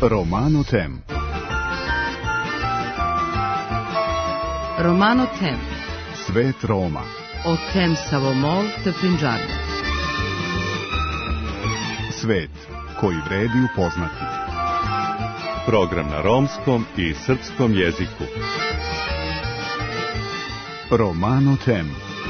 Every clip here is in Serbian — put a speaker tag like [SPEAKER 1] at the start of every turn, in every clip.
[SPEAKER 1] Romano Tem.
[SPEAKER 2] Romano Tem.
[SPEAKER 1] Svet Roma.
[SPEAKER 2] O tem Savomol te Punjab.
[SPEAKER 1] Svet koji vredi upoznati.
[SPEAKER 3] Program na romskom i srpskom jeziku.
[SPEAKER 1] Romano Tem.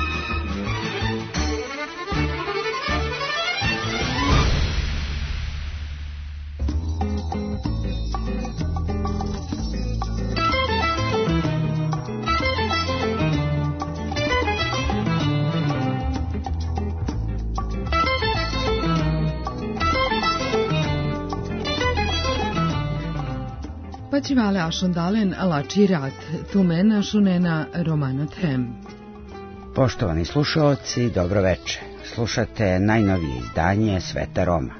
[SPEAKER 4] Pačivale ašondalen lači rat, tumena šunena Romano Tem.
[SPEAKER 5] Poštovani slušaoci, dobro veče. Slušate najnovije izdanje Sveta Roma.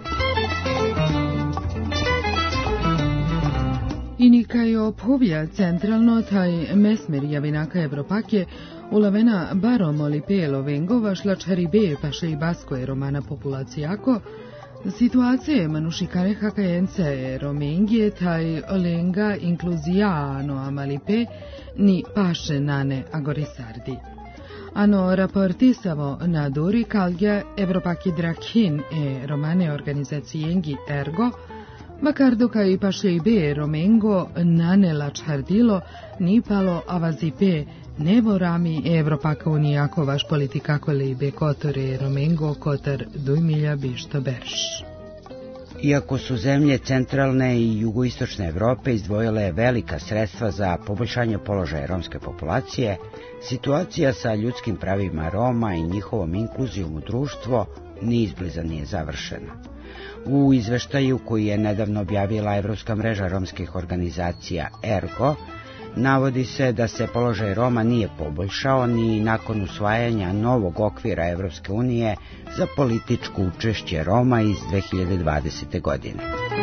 [SPEAKER 4] Inika obhuvja centralno taj mesmer javinaka Evropake ulavena baromoli pelo vengova šlačaribe paše i basko romana populacijako, situacije manušikare hakajence romengije taj olenga inkluzijano amalipe ni paše nane agorisardi. Ano raportisavo na duri kalja Evropaki drakhin romane organizacijengi ergo, Makardo kaj paše ibe romengo nane lačhardilo ni palo avazipe nebo rami Evropaka unijako vaš politikako libe kotore romengo kotar 2000 bišto berš.
[SPEAKER 5] Iako su zemlje centralne i jugoistočne Evrope izdvojile velika sredstva za poboljšanje položaja romske populacije, situacija sa ljudskim pravima Roma i njihovom inkluzijom u društvo ni izbliza nije završena. U izveštaju koji je nedavno objavila Evropska mreža romskih organizacija ERGO, navodi se da se položaj Roma nije poboljšao ni nakon usvajanja novog okvira Evropske unije za političko učešće Roma iz 2020. godine.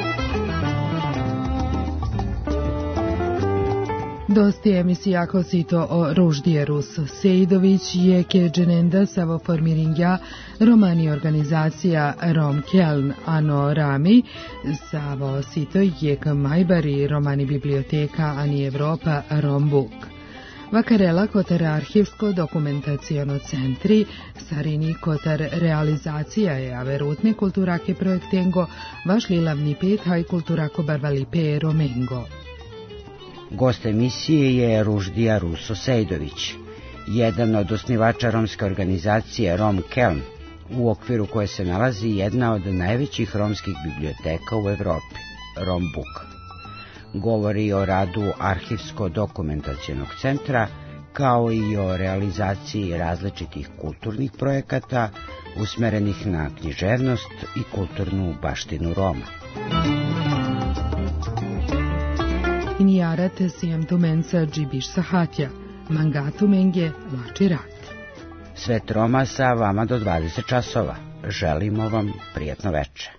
[SPEAKER 4] Dosti emisija kosito o Ruždije Ruso Sejdović je keđenenda savo formiringja romani organizacija Rom Keln ano Rami savo sito je majbari romani biblioteka ani Evropa Rombuk. Vakarela kotar arhivsko dokumentacijono centri, sarini kotar realizacija je averutne kulturake projektengo vaš lilavni pet haj kulturako barvalipe romengo.
[SPEAKER 5] Gost emisije je Ruždija Ruso Sejdović, jedan od osnivača romske organizacije Rom Keln, u okviru koje se nalazi jedna od najvećih romskih biblioteka u Evropi, Rombuk. Govori o radu arhivsko-dokumentacionog centra, kao i o realizaciji različitih kulturnih projekata usmerenih na književnost i kulturnu baštinu Roma.
[SPEAKER 4] Injarate sijem tumenca džibiš sahatja, mangatu menge lači rat.
[SPEAKER 5] Svet Roma sa vama do 20 časova. Želimo vam prijatno veče.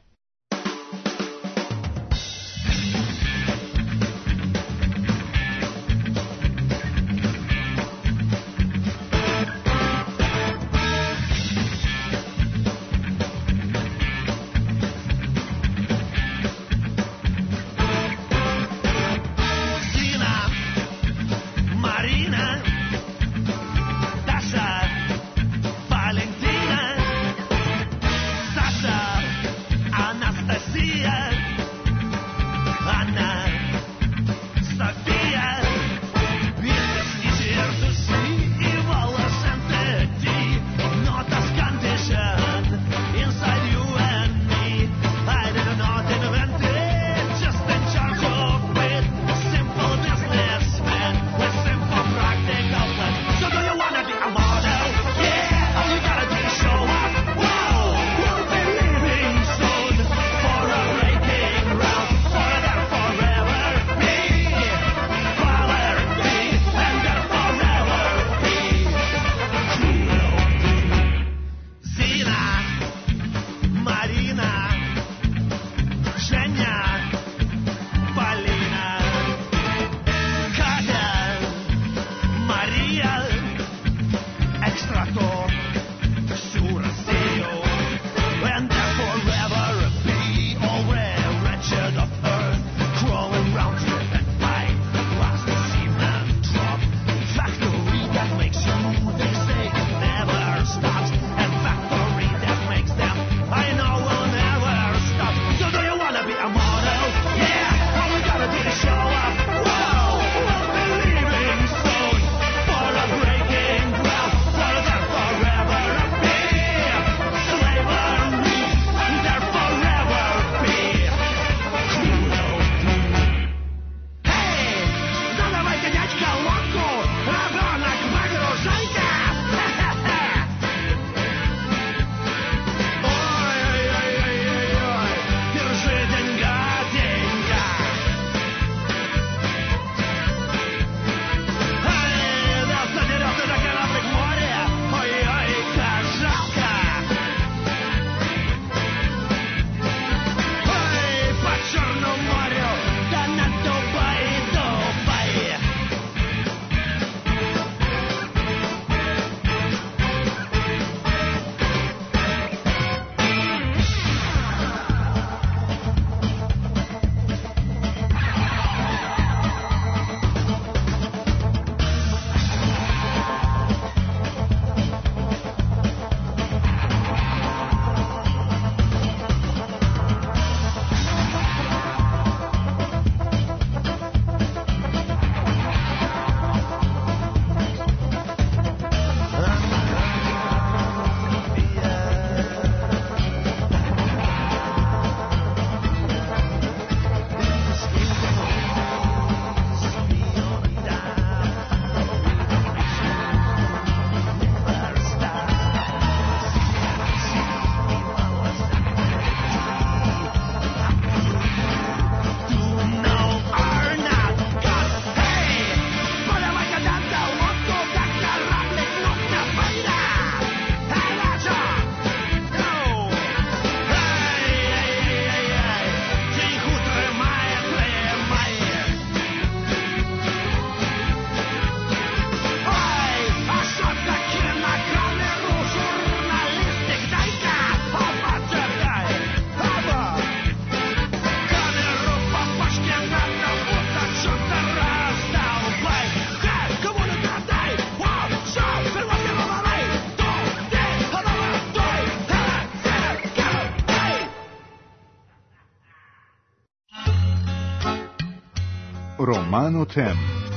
[SPEAKER 1] Romano Tem.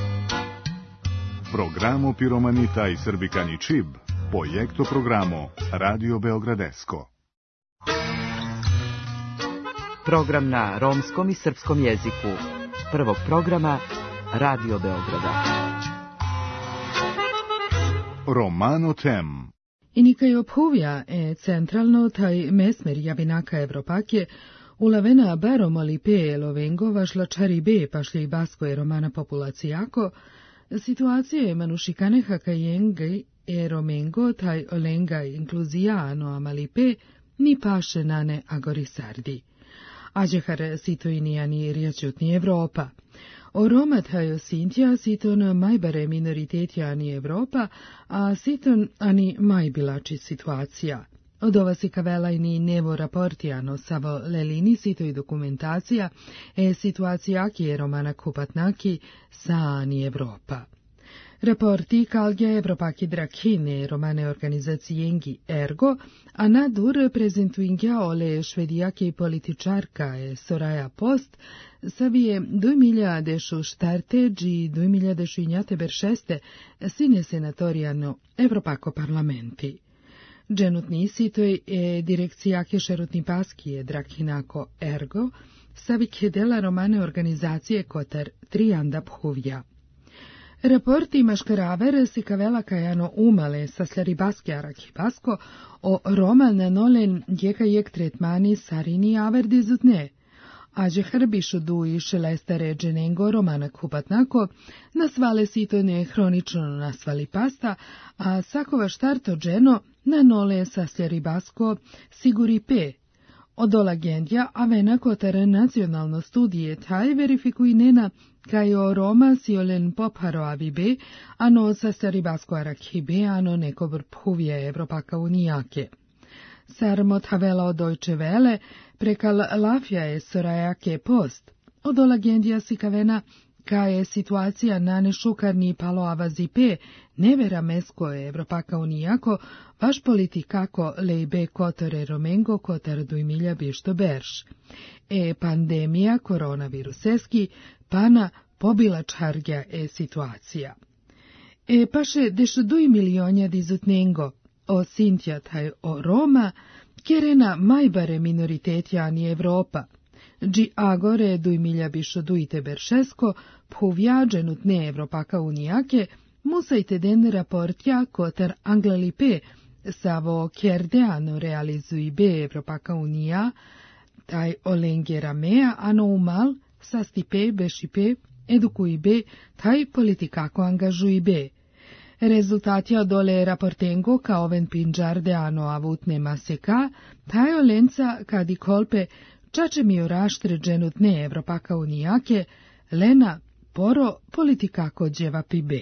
[SPEAKER 1] Programo Piromanita i Srbikani Čib, projekto programo Radio Beogradesko.
[SPEAKER 2] Program na romskom i srpskom jeziku. Prvog programa Radio Beograda.
[SPEAKER 1] Romano Tem.
[SPEAKER 4] I nikaj obhuvja centralno taj mesmer javinaka Evropakje ulavena barom ali pe lovengo vašla čari be pašli basko e romana populacijako, situacije manušikane hakajengai e romengo taj olenga inkluzijano amalipe ni paše nane agorisardi. Ađehar sitoinijani rijačutni Evropa. O Roma tajo Sintja siton majbare minoritetjani Evropa, a siton ani majbilači situacija. Od ova si kavelajni nevo raportijano savo lelini sito i dokumentacija situacijaki je romana kupatnaki sa ani Evropa. Raporti kalgja Evropaki drakine romane organizacijengi ergo, a nadur prezentuingja ole švedijake političarka Soraya Post, savije 2014 i 2016 sine senatoriano Evropako parlamenti. Dženutni sitoj direkcijake šerutni paskije drakinako ergo, savik dela romane organizacije kotar Trianda Phuvja. Raporti maškaraver si kavela kajano umale sa sleribaske arakibasko o roman nolen jekajek tretmani sarini averdi zutne. Ađe hrbišu duji šelestare dženengo romana kupatnako, nasvale sitone hronično nasvali pasta, a sakova štarto dženo na nole sa sleribasko siguri pe. Odola gendja avena kotar nacionalno studije taj verifikuj nena kajo Roma si olen popharo avibe, ano sa sleribasko arakhibe, ano neko vrphuvje Evropaka unijake. Sarmot havela od Deutsche Welle prekal lafja je Sorayake Post. Odola gendja si kavena ka je situacija na nešukarni palo avazipe, nevera mesko je Evropaka unijako, vaš politikako lejbe kotore romengo kotar dujmilja bišto berš. Pandemija koronaviruseski pana pobila čargja situacija. Paše deš 2 milionja dizutnengo, o Sintja taj o Roma, kerena majbare minoritetjani Evropa. Dži agore 2 milja bišo dujte beršesko, phuvjađenut ne Evropaka unijake, musajte den raportja kotar anglalipe, savo kerdeano realizuj be Evropaka unija, taj olenge ramea ano umal, sastipe bešipe, edukuj be, taj politikako angažuj be. Rezultatja dole raportengo ka oven pinđarde ano avutne maseka, taj olenca kadi kolpe čače mi oraštre dženut ne Evropaka unijake, lena poro politikako dževapi be.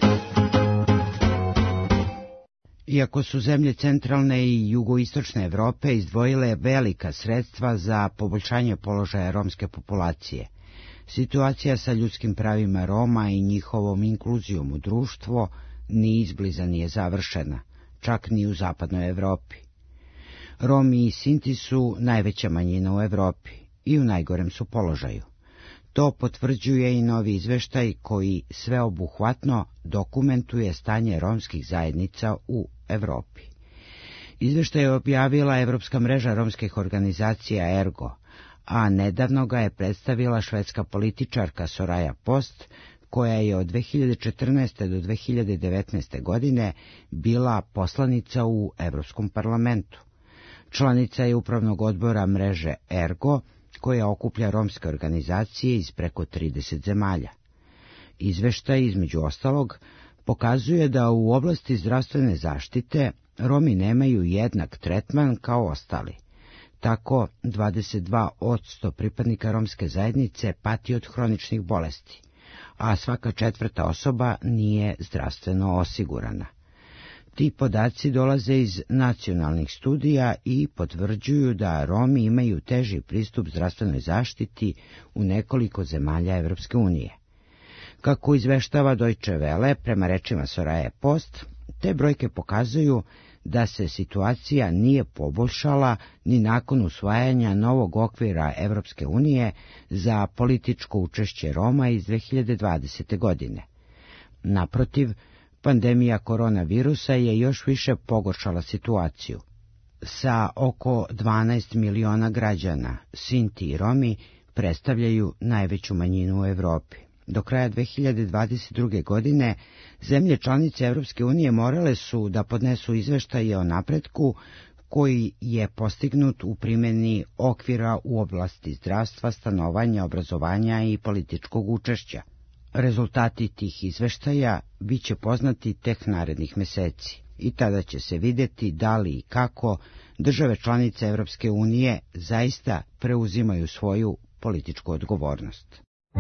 [SPEAKER 5] Iako su zemlje centralne i jugoistočne Evrope izdvojile velika sredstva za poboljšanje položaja romske populacije, situacija sa ljudskim pravima Roma i njihovom inkluzijom u društvo ni izbliza nije završena, čak ni u zapadnoj Evropi. Romi i Sinti su najveća manjina u Evropi i u najgorem su položaju. To potvrđuje i novi izveštaj koji sveobuhvatno dokumentuje stanje romskih zajednica u Evropi. Izveštaj je objavila Evropska mreža romskih organizacija Ergo, a nedavno ga je predstavila švedska političarka Soraya Post, koja je od 2014. do 2019. godine bila poslanica u Evropskom parlamentu. Članica je upravnog odbora mreže Ergo, koja okuplja romske organizacije iz preko 30 zemalja. Izveštaj, između ostalog, pokazuje da u oblasti zdravstvene zaštite Romi nemaju jednak tretman kao ostali. Tako, 22% pripadnika romske zajednice pati od hroničnih bolesti, a svaka 4. osoba nije zdravstveno osigurana. Ti podaci dolaze iz nacionalnih studija i potvrđuju da Romi imaju teži pristup zdravstvenoj zaštiti u nekoliko zemalja Evropske unije. Kako izveštava Deutsche Welle, prema rečima Soraya Post, Te brojke pokazuju da se situacija nije poboljšala ni nakon usvajanja novog okvira Evropske unije za političko učešće Roma iz 2020. godine. Naprotiv, pandemija koronavirusa je još više pogoršala situaciju. Sa oko 12 miliona građana, Sinti i Romi predstavljaju najveću manjinu u Evropi. Do kraja 2022. godine zemlje članice Evropske unije morale su da podnesu izveštaje o napretku koji je postignut u primjeni okvira u oblasti zdravstva, stanovanja, obrazovanja i političkog učešća. Rezultati tih izveštaja bit će poznati tek narednih meseci i tada će se vidjeti da li i kako države članice Evropske unije zaista preuzimaju svoju političku odgovornost.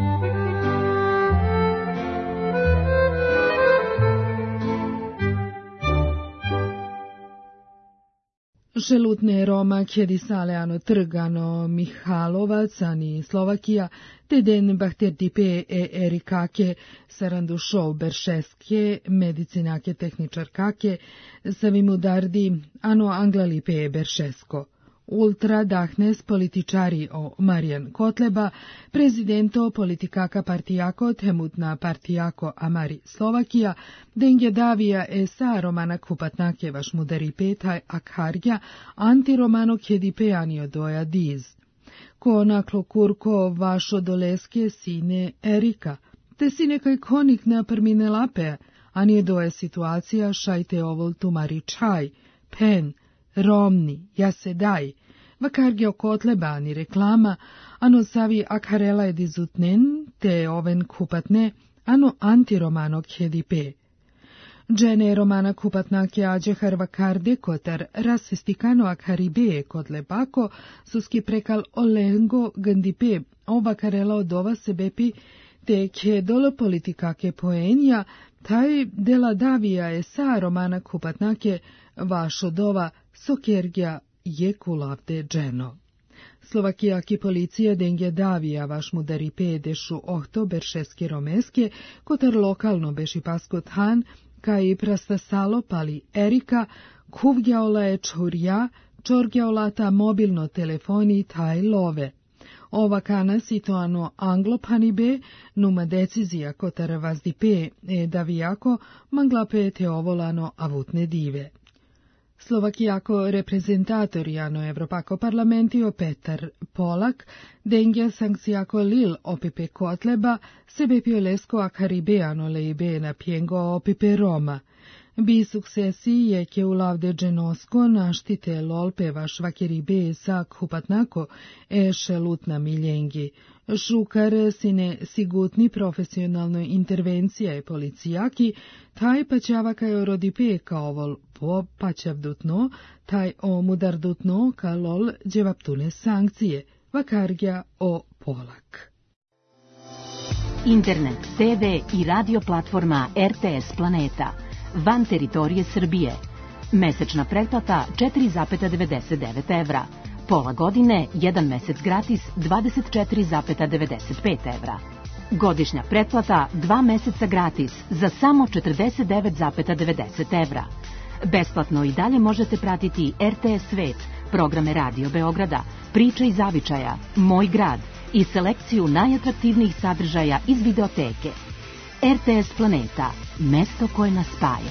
[SPEAKER 4] Želutne Roma Kjedisaleano Trgano Mihalovac, ani Slovakija, te den Bahterdipe Erikake, Sarandušov Beršeske, medicinake tehničarkake, Savimudardi, ano Anglalipe Beršesko. Ultra dahnes političari o Marijan Kotleba, prezidento politikaka partijako temutna partijako Amari Slovakija, denge davija esa romana kupatnake vaš mudari petaj akharja, antiromano kjedipejanio doja diz. Ko naklo kurko vašo doleske sine Erika, te sine kaj konik na prmine lape, a nije doja situacija šajte ovol tumari čaj, pen, romni, jasedaj, vakargio kotlebani reklama, ano savi akharela edizutnen, te oven kupatne, ano antiromano kjedipe. Džene romana kupatnake ađehar vakarde kotar rasistikano akharibe kotlebako, suski prekal olengo gandipe, o vakarela odova sebepi, te kjedolo politikake poenja, taj dela davija esa romana kupatnake vašodova sokergja jekulavde dženo. Slovakijaki policija denge davija vaš mudari pedešu ohto beršeske romeske, kotar lokalno beši paskot han, kaj prastasalo pali Erika, kuvgjaola je čurja, čorgjaolata mobilno telefoni taj love. Ova kana situano anglopanibe, numa decizija kotar vazdipe davijako, manglape te ovolano avutne dive. Slovakijako reprezentatoriano Evropako parlamentio Petar Polak, dengja sankcijako lil opipe Kotleba, sebe piolesko akaribeano leibe na pjengo opipe Roma. Bi suksesi je ke ulavde dženosko naštite lolpe vaš vakeribe sa kupatnako šelutna miljengi. Šukar sine sigutni profesionalnoj intervencija je policijaki, taj paćava kaj rodipe kao vol po paćavdutno, taj o mudardutno ka lol dževaptune sankcije, vakargja o Polak.
[SPEAKER 6] Internet, TV i radio platforma RTS Planeta, van teritorije Srbije. Mesečna pretplata 4,99 evra. Pola godine, 1 mesec gratis, 24,95 evra. Godišnja pretplata, 2 meseca gratis, za samo 49,90 evra. Besplatno i dalje možete pratiti RTS Svet, programe Radio Beograda, Priče iz zavičaja, Moj grad i selekciju najatraktivnijih sadržaja iz videoteke. RTS Planeta, mesto koje nas spaja.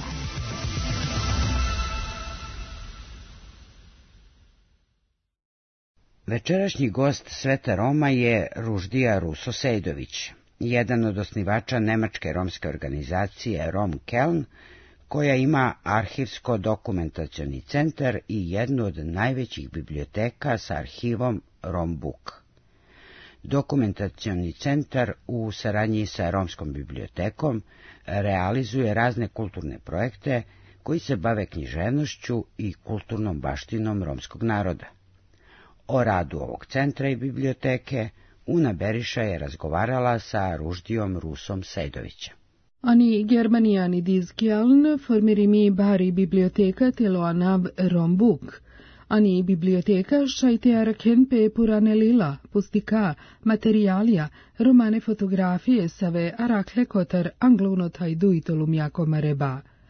[SPEAKER 5] Večerašnji gost Sveta Roma je Ruždija Ruso-Sejdović, jedan od osnivača nemačke romske organizacije Rom Keln, koja ima arhivsko-dokumentacioni centar i jednu od najvećih biblioteka sa arhivom Rombook. Dokumentacioni centar u saradnji sa Romskom bibliotekom realizuje razne kulturne projekte koji se bave književnošću i kulturnom baštinom romskog naroda. O radu ovog centra i biblioteke Una Beriša je razgovarala sa Ruždijom Rusom Sejdovićem.
[SPEAKER 4] Ani Germanijani dizkjaln formirimi bari biblioteka teloanav Rombook. Ani biblioteka šajte araken pe purane lila, pustika, materialija, romane fotografije save arakle kotar anglouno tajdu itolum jako mareba.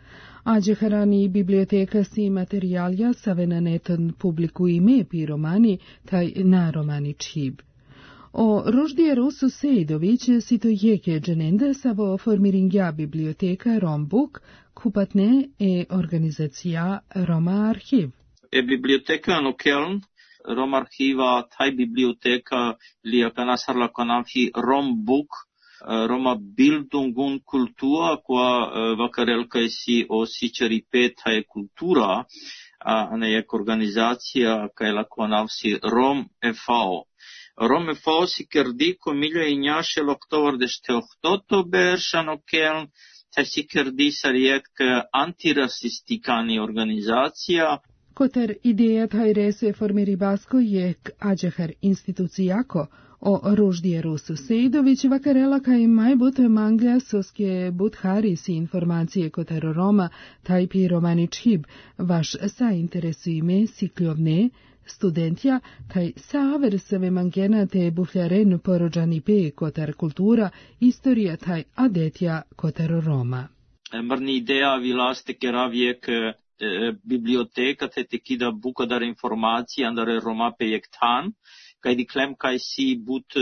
[SPEAKER 4] Ađeharani biblioteka si materialja savenanetan publiku ime pi romani, taj na romani čib. O Roždije Rusu Sejdović si to jeke dženende savo formiringja biblioteka Rombuk, kupatne organizacija Roma Arhiv.
[SPEAKER 7] Biblioteka no Köln, Roma Arhiva, taj biblioteka liakanasarla kanamhi Rombuk, Roma Bildung und Kultur, qua vakarelka si o sičaripe taj kultura, a nejak organizacija kaj lakonavsi Rom e.V. Rom e.V. si kerdi komilja i njašel oktober dešte ohtoto beršano Köln, taj si kerdi sarjek antirasistikani organizacija.
[SPEAKER 4] Koter ideja taj resu je formiri basko jek ađehar institucijako o Roždije Rusu Sejdović vakarela kaj majbut manglja soske buthari si informacije koter Roma taj pi romani čib, vaš sa interesu ime sikljovne, studentja, taj saversave mangena te bufljaren porođani pe kotar kultura, istorija taj adetja kotar Roma.
[SPEAKER 7] Mrni ideja vilaste keravjek biblioteka te kida bukadar informacija andare Roma pe jektan, kaj diklem kaj si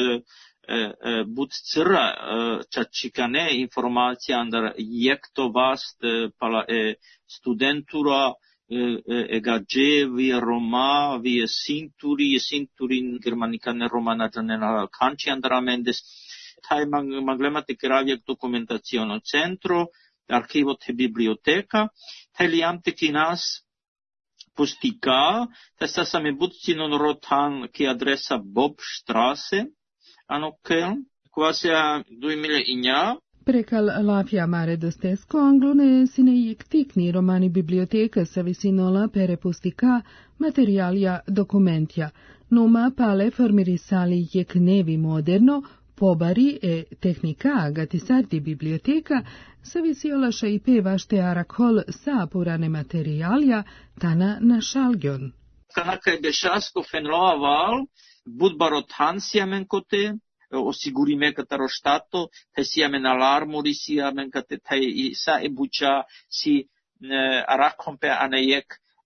[SPEAKER 7] but cra čačikane informacija andare jekto vast pala studentura egađe vi Roma, vi sinturin germanikane romana džanena kanči andramendes, taj maglemate keravjek dokumentaciono centro, arhivo te biblioteka, taj liamte ki nas pustika, taj sasame butcinon rotan ki adresa Bobstrasse, ano Köln, kvasja 2000 inja.
[SPEAKER 4] Prekal lafja mare dostesko anglone sine jek tikni romani biblioteka sa visinola pere pustika materialja dokumentja. Numa pale formirisali jek nevi moderno, pobari e tehnika gatisarti biblioteka sa visiolaša i pevašte arakol sa purane materialja tana na šalgjon.
[SPEAKER 7] Kanaka bešasko fenloa val, budbaro tansiamen kote, osigurime kataro štato, taj siamen alarmuri siamen kate taj sa ebuča si arakompe anejek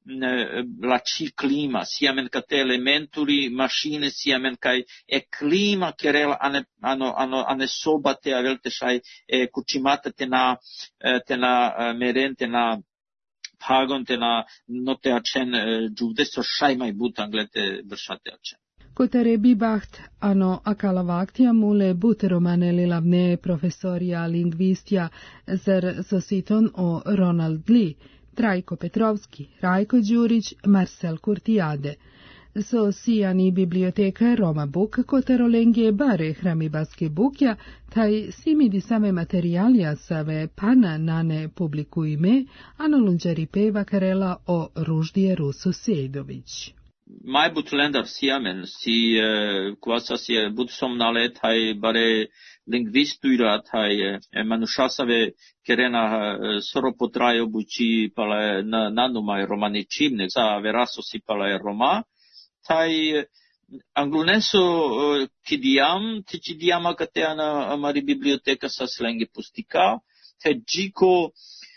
[SPEAKER 7] lači klima, siamen kate elementuri, mašine siamen kaj klima kerel ane sobate avelte šaj kučimata te na meren, te na pagon, te na note ačen džuvde so šajmaj butanglete bršate ačen.
[SPEAKER 4] Kotare bibaht ano akalavaktia mule buteromane lilavne profesorija lingvistja zer sositon o Ronald Lee, Trajko Petrovski, Rajko Đurić, Marcel Kurtijade. So sijani biblioteka Roma Buk kotaro lenge bare hramibaske bukja, taj simidi same materialja save pana nane publiku ime, ano lunđari peva karela o Roždije Rusu Sejdović.
[SPEAKER 7] Majbut lendar siamen, si kvasas je but somnale taj bare lingvistuira taj manušasave kerena soro potrajo buči pala nanumaj romani čibne, sa veraso si pala Roma, taj angluneso kidiam, tiči diama kateana amari biblioteka sa slenge pustika, taj džiko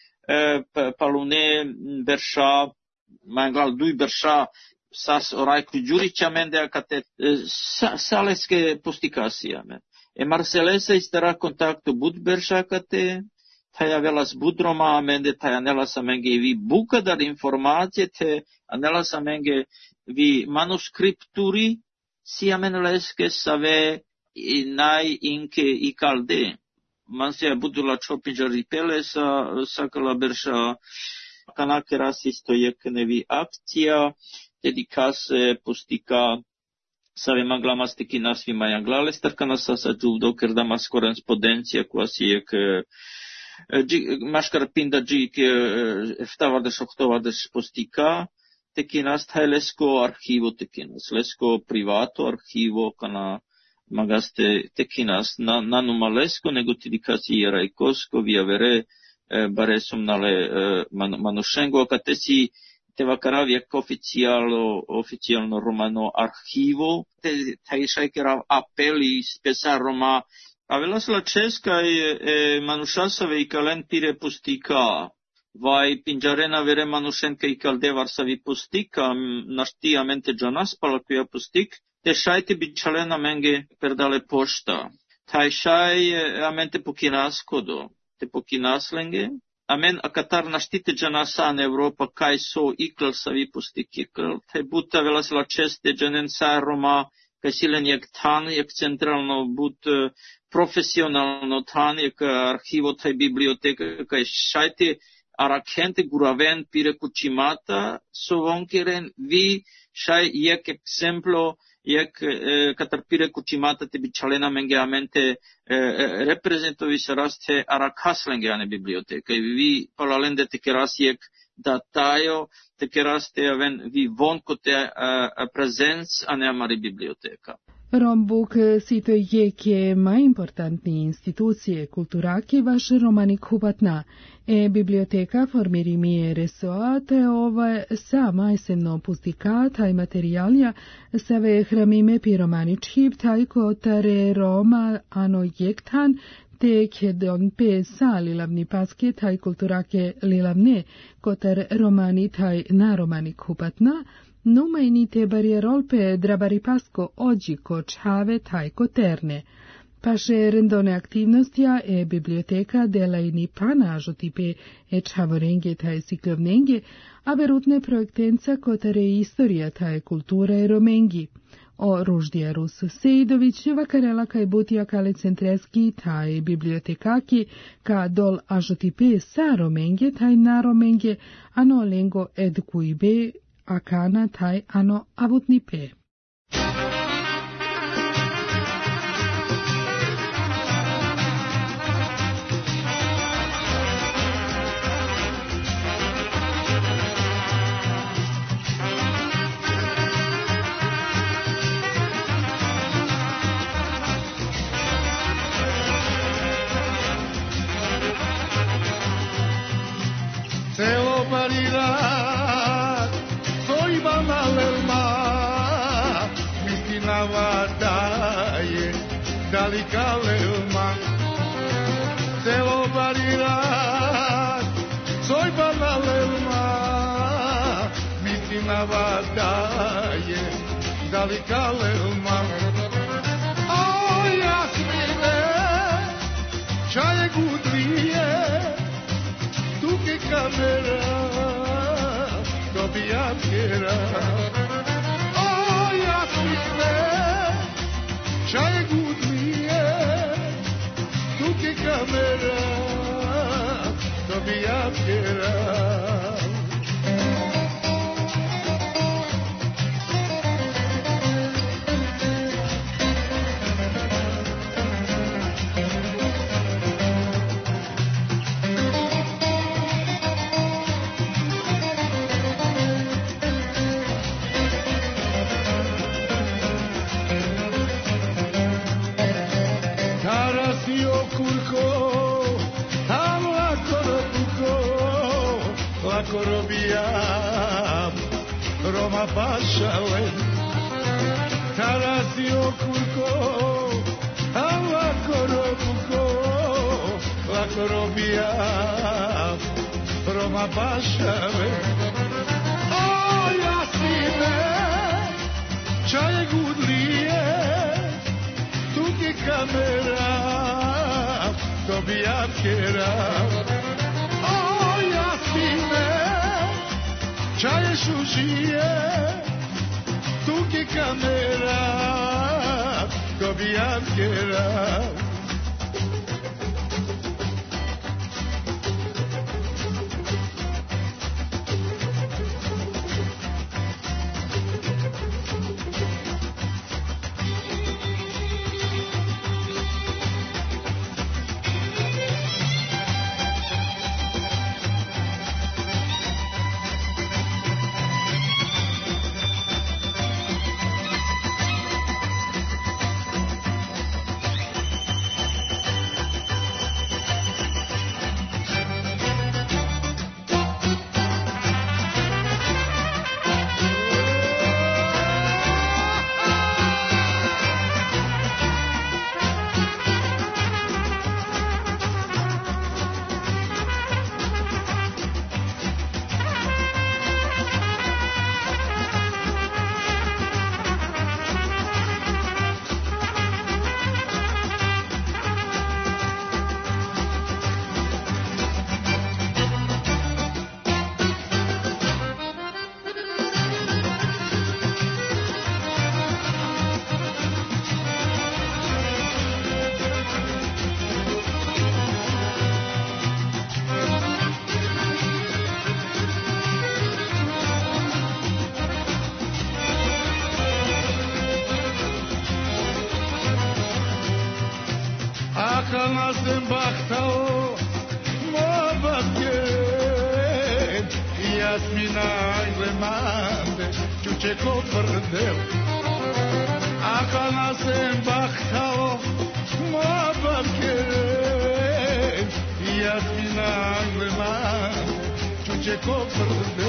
[SPEAKER 7] palune verša, mangal duj verša, sas Rajku Đurića mende kate saleske pustikasijame. Marcelesa istara kontakto budberša kate, taja velas budroma mende taja nelasa menge vi bukadar informacije te nelasa menge vi manuskripturi siamen leske save naj inke i kalde. Mansija budula čopinđa ripele sakala berša kanake rasisto jeknevi akcija, dedicase pustika save maglamastiki nasvima janglale starkana sasa džuvdo kerdamas korespondencija kvasijek maškar pinda džik ftavardeš oktovardeš pustika tekinas taj lesko arhivo tekinas lesko privato arhivo kana magaste tekinas nanuma lesko nego dedicasi rajkosko via vere bare somnale manušengo katesi te vakaravjek oficijalno romano arhivo, te taj šajkerav apeli spesa Roma, a velasla česka je manušasave i kalen pire pustika, vai pinjarena vere manushenka I calde varsavi pustik, naštijamente Janaspala kuja pustik, te šajti bičalena menge perdale pošta. Taj šaj amente pokinaskodo, te pokinaslenge, amen akatar naštite Janasan Evropa kaj so ikl savi pustik ikl, te buta velasla česte Janen sa Roma, kaj silen jak tan, jak centralno but profesionalno tan, jak arhivo taj biblioteka, kaj šajti arakente guraven pire kuchimata sovonkeren vi shai jak exemplo jak katar pire kuchimata te bichalena mengeamente reprezentovi se raste arakaslenge ane biblioteka I vi palalende te keras jak datajo te keraste aven vi vonko te prezenc ane amari biblioteka.
[SPEAKER 4] Rombuk sito je mai importantni institucije kulturaki vaš romanik hupatna. Biblioteka formiri mi resoa te ova sa majseno pustika taj materialja save hramime piromaničhib taj kotare Roma ano jektan te kedon pe sa lilavni paske taj kulturake lilavne kotar romani taj na romanik hupatna numajnite barierol pe drabaripasko ođi kočhave taj koterne. Paše rendone aktivnostja biblioteka delajni panažo tipe čavorenge taj siklovnenge, a verutne projektenca kotare istorija taj kultura romengi. O Ruždija Rus Sejdović, vakarela kaj butija kale centreski taj bibliotekaki, ka dol ažo tipe sa romenge taj na romenge, ano lengo edkuibe akana taj ano avutnipe.
[SPEAKER 8] Celo varirat, soy banalelma, miskinava daje, dalika lelma. Celo varirat, soy banalelma, miskinava daje, dalika lelma. O jasmine, čaje gudrije, que camera dobija pjera o jasmine čaje gudnije tu que camera dobija pjera. Korobijam, Roma pašalen, Tarasio kurko, ala korobuko, la korobijam, Roma pašalen. O jasmine, čaje gudlije, tuki kamera, dobijam kjeram. Čaje šužije, tuki kamera, dobijam kjera. Akana sem bahtao Mobatjen Jasmina Glemande Čuče ko prdel Akana sem bahtao Mobatjen Jasmina Glemande Čuče ko prdel